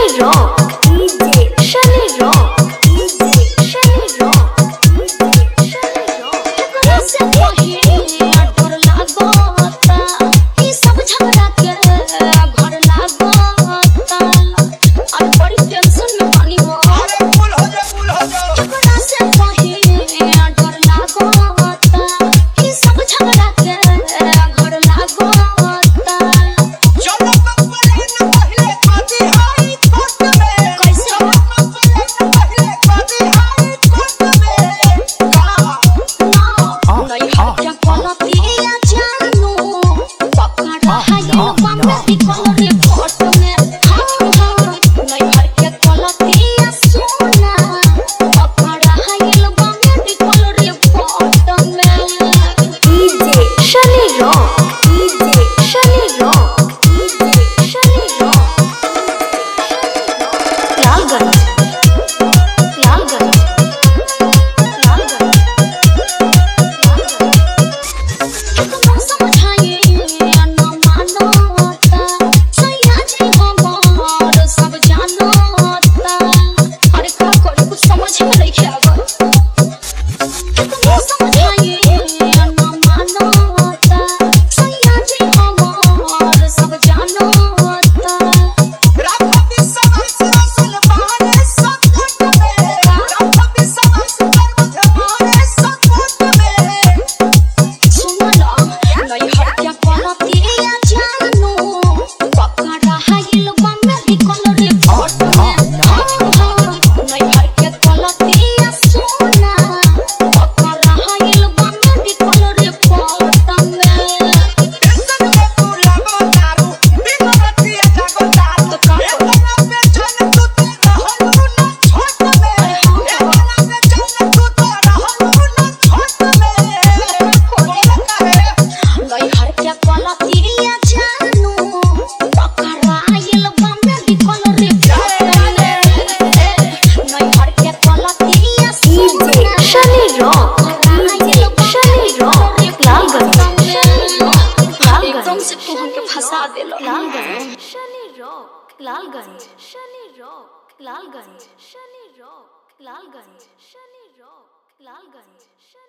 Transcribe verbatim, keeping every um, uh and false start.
Rock, D J Shani Rock, D J Shani Rock, D J Shani Rock. कैसे कहे डर लागता ई सब झगड़ा के घर लागता और बड़ी टेंशन में पानी हो। अरे फुल हो जा फुल हो जा कैसे कहे डर लागता ई सब झगड़ा के घर लागता। चलो कंप्लेन पहले पाती हाई कोर्ट में कैसे चलो कंप्लेन पहले पाती हाई कोर्ट में का ना नहीं हट क्या पलटिया जानू पकड़ा है ये बम्बे कलर रे फोटो में। हाँ हाँ नहीं हट क्या पलटिया सोना पकड़ा है ये बम्बे कलर रे फोटो में। D J Shani Rock, D J Shani Rock, D J Shani Rock. Lalganj, Lalganj, Lalganj, Lalganj. कितना समझाए ना मानता सैया जी हमार सब जानता। अरे का करी कुछ समझ में नहीं आवत। कितना समझाए ना मानता सैया जी हमार सब जानता। रात भी समय से सुन बहाने सकोट में रात भी समय से कर मुझे सकोट में सुनो ना नहीं हट क्या पलटिया जानू पकड़ा है ये बम्बे कलर रे फोटो में। हाँ हाँ नहीं हट क्या पलटिया सोना पकड़ा है ये बम्बे कलर रे फोटो में। टेंशन में तू लगो दारू बिना रतिया जागो दारू तो का इतना बेचैन तू तो रहलू ना छोट में इतना बेचैन तू तो रहलू ना छोट में बोला काहे नहीं हट क्या पलटिया जानू पकड़ा ये बम्बे कलर रे फोटो में। नहीं हट क्या पलटिया D J Shani Rock, D J Shani Rock, Lalganj, Lalganj, एकदम से फोन के फंसा देलो। Lalganj, Shani Rock, Lalganj, Shani Rock, Lalganj, Shani Rock, Lalganj, Shani Rock, Lalganj, Shani